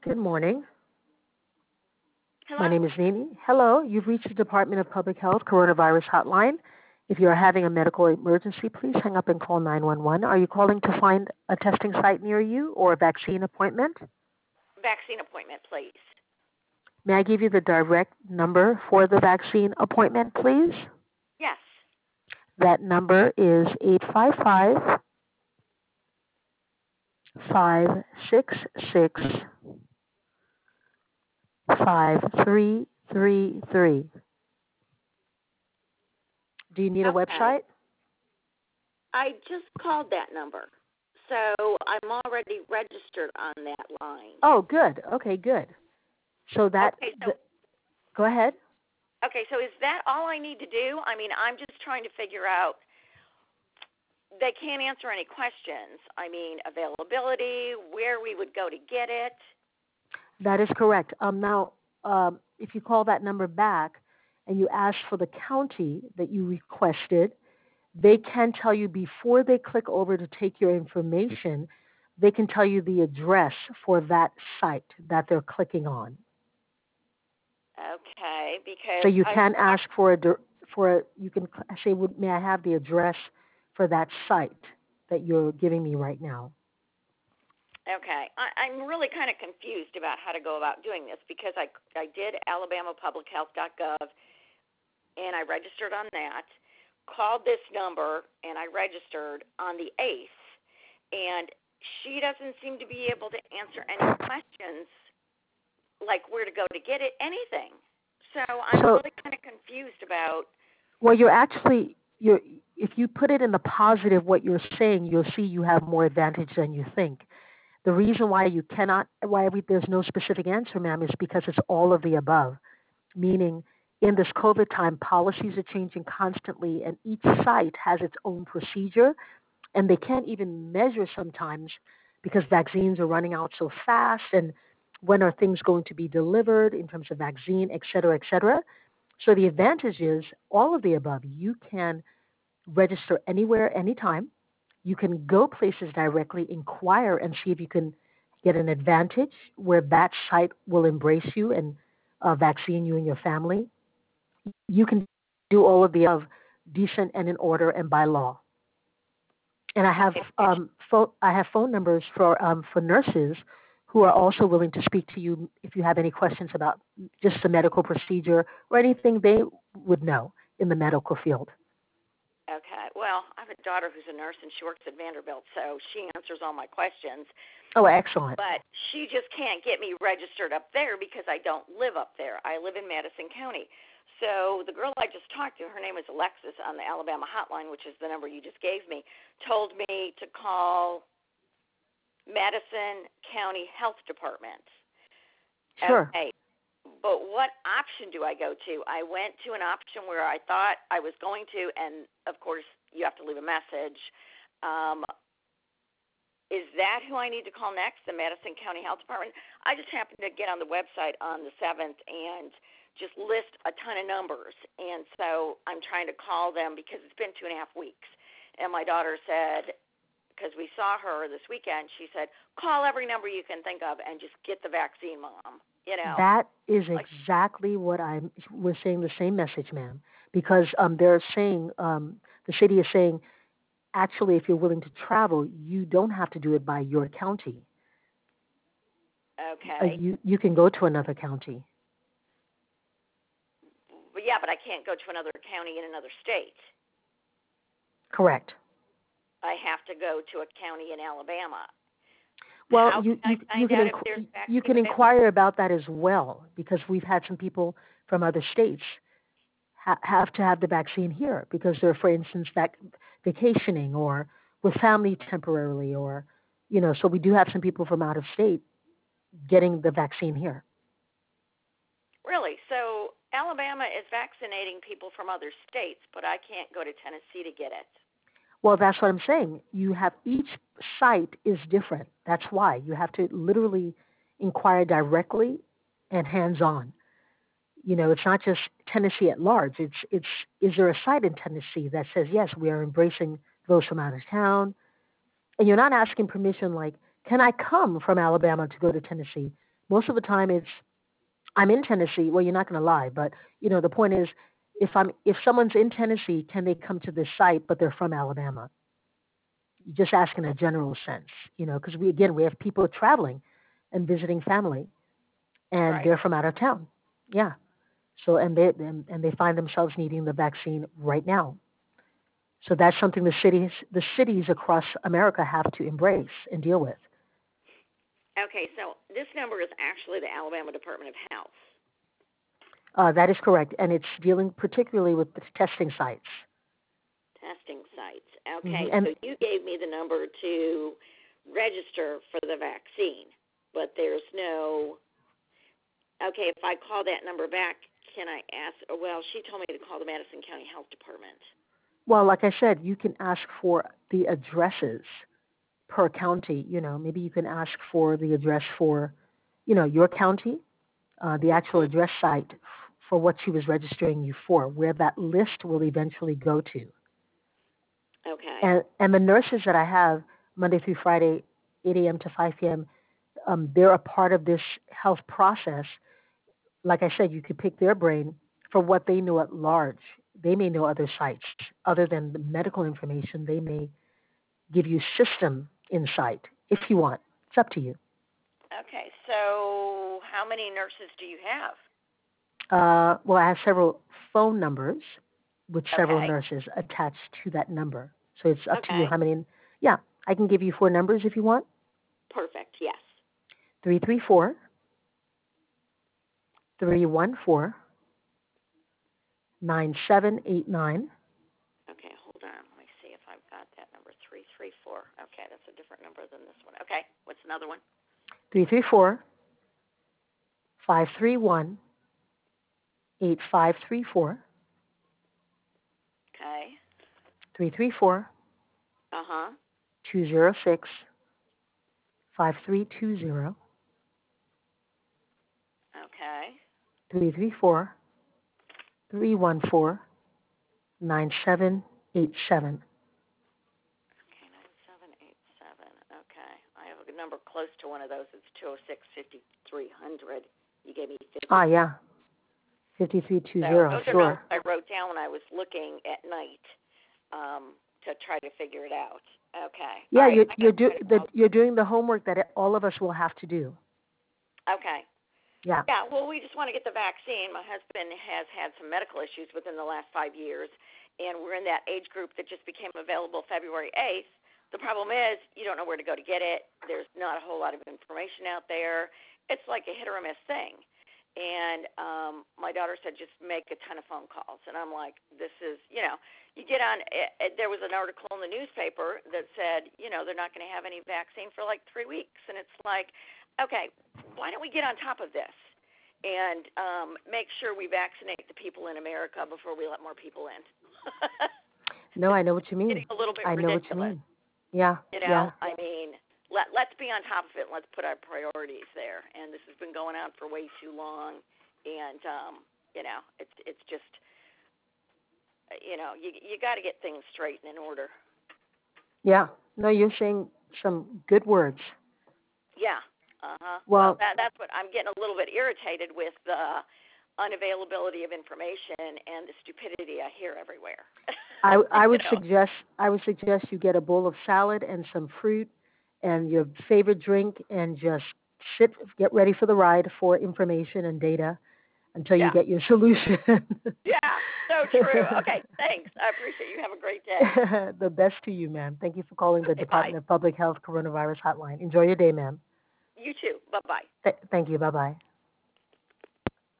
Good morning. My Hello? name is Nini. Hello, you've reached the Department of Public Health Coronavirus Hotline. If you are having a medical emergency, please hang up and call 911. Are you calling to find a testing site near you or a vaccine appointment? Vaccine appointment, please. May I give you the direct number for the vaccine appointment, please? Yes. That number is 855 566 5333. Do you need a Okay. website? I just called that number, so I'm already registered on that line. Oh, good. Okay, good. So Okay, go ahead. so is that all I need to do? I mean, I'm just trying to figure out. They can't answer any questions. I mean, availability, where we would go to get it. That is correct. Now, if you call that number back and you ask for the county that you requested, they can tell you before they click over to take your information, they can tell you the address for that site that they're clicking on. Okay, because So you can ask you can say, may I have the address for that site that you're giving me right now? Okay, I'm really kind of confused about how to go about doing this because I did alabamapublichealth.gov and I registered on that, called this number and I registered on the ACE, and she doesn't seem to be able to answer any questions like where to go to get it, anything. So I'm really kind of confused about. Well, if you put it in the positive, what you're saying, you'll see you have more advantage than you think. The reason why there's no specific answer, ma'am, is because it's all of the above. Meaning, in this COVID time, policies are changing constantly, and each site has its own procedure, and they can't even measure sometimes because vaccines are running out so fast, and when are things going to be delivered in terms of vaccine, et cetera, et cetera. So the advantage is all of the above. You can register anywhere, anytime. You can go places directly, inquire, and see if you can get an advantage where that site will embrace you and vaccine you and your family. You can do all of the above, decent and in order and by law. And I have phone numbers for nurses who are also willing to speak to you if you have any questions about just the medical procedure or anything they would know in the medical field. Okay. Well, I have a daughter who's a nurse, and she works at Vanderbilt, so she answers all my questions. Oh, excellent. But she just can't get me registered up there because I don't live up there. I live in Madison County. So the girl I just talked to, her name is Alexis on the Alabama hotline, which is the number you just gave me, told me to call Madison County Health Department. Sure. Okay. But what option do I go to? I went to an option where I thought I was going to, and, of course, you have to leave a message. Is that who I need to call next, the Madison County Health Department? I just happened to get on the website on the 7th and just list a ton of numbers. And so I'm trying to call them because it's been 2.5 weeks. And my daughter said, because we saw her this weekend, she said, call every number you can think of and just get the vaccine, Mom. You know. That is exactly what we're saying the same message, ma'am, because they're saying, the city is saying, actually, if you're willing to travel, you don't have to do it by your county. Okay. You can go to another county. But I can't go to another county in another state. Correct. I have to go to a county in Alabama. Well, you can inquire about that as well, because we've had some people from other states have to have the vaccine here because they're, for instance, vacationing or with family temporarily, or so we do have some people from out of state getting the vaccine here. Really? So Alabama is vaccinating people from other states, but I can't go to Tennessee to get it. Well, that's what I'm saying. Each site is different. That's why you have to literally inquire directly and hands-on. It's not just Tennessee at large. Is there a site in Tennessee that says, yes, we are embracing those from out of town? And you're not asking permission like, can I come from Alabama to go to Tennessee? Most of the time, I'm in Tennessee. Well, you're not going to lie, but the point is, if someone's in Tennessee, can they come to this site, but they're from Alabama? Just ask in a general sense, because we have people traveling and visiting family, and Right. they're from out of town. Yeah. So and they find themselves needing the vaccine right now. So that's something the cities across America have to embrace and deal with. Okay, so this number is actually the Alabama Department of Health. That is correct, and it's dealing particularly with the testing sites. Testing sites. Hmm. Okay, And so you gave me the number to register for the vaccine, but there's no. Okay, if I call that number back, can I ask? Well, she told me to call the Madison County Health Department. well, like I said, you can ask for the addresses per county. Maybe you can ask for the address for, your county, the actual Hmm. address site for what she was registering you for, where that list will eventually go to. Okay. And the nurses that I have Monday through Friday, 8 a.m. to 5 p.m., they're a part of this health process. Like I said, you could pick their brain for what they know at large. They may know other sites other than the medical information. They may give you system insight if you want. It's up to you. Okay, so how many nurses do you have? Well, I have several phone numbers with several Okay. nurses attached to that number. So it's up to you Okay. how many. Yeah, I can give you four numbers if you want. Perfect. Yes. 334 314 9789. Okay, hold on. Let me see if I've got that number. 334. Okay, that's a different number than this one. Okay, what's another one? 334 531 8534. Okay. 334 Uh-huh. 206 5320. Okay. 334 314 9787. Okay, 9787. Okay. I have a number close to one of those. It's 206-5300. You gave me 50. Ah, yeah. So 5320, those are sure. notes I wrote down when I was looking at night to try to figure it out. Okay. All Yeah, right. I got to try to call. you're doing the homework that all of us will have to do. Okay. Yeah. Yeah, well, we just want to get the vaccine. My husband has had some medical issues within the last 5 years, and we're in that age group that just became available February 8th. The problem is you don't know where to go to get it. There's not a whole lot of information out there. It's like a hit or a miss thing. And my daughter said just make a ton of phone calls. And I'm like, this is, you get on, there was an article in the newspaper that said, they're not going to have any vaccine for like 3 weeks. And it's like, okay, why don't we get on top of this and make sure we vaccinate the people in America before we let more people in? No, It's I know what you mean. getting a little bit I know what you ridiculous. mean. Yeah, yeah. I mean, let's be on top of it and let's put our priorities there. And this has been going on for way too long. And, it's just, you got to get things straight and in order. Yeah. No, you're saying some good words. Yeah. Uh-huh. Well, Well, that's what I'm getting a little bit irritated with the unavailability of information and the stupidity I hear everywhere. I I you would know. suggest I would suggest you get a bowl of salad and some fruit and your favorite drink and just get ready for the ride for information and data until you Yeah. get your solution. Yeah. So true. Okay. Thanks. I appreciate you. Have a great day. The best to you, ma'am. Thank you for calling the Okay. Bye. Department of Public Health Coronavirus Hotline. Enjoy your day, ma'am. You too. Bye-bye. Thank you. Bye bye.